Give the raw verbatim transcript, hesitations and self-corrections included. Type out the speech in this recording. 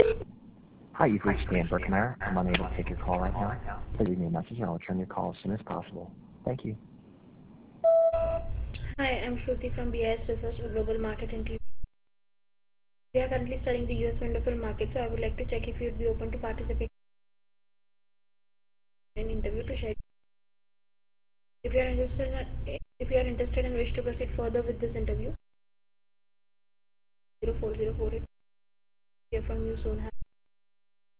Hi, you've reached Dan Berkemeyer. I'm unable to take your call right now. Please leave me a message and I'll return your call as soon as possible. Thank you. Hi, I'm Shruti from B I S Research, a global market intelligence. We are currently studying the U S wonderful market, so I would like to check if you'd be open to participate in an interview to share. If you are interested, in, if you are interested and wish to proceed further with this interview, zero four zero four eight. Hear from you soon.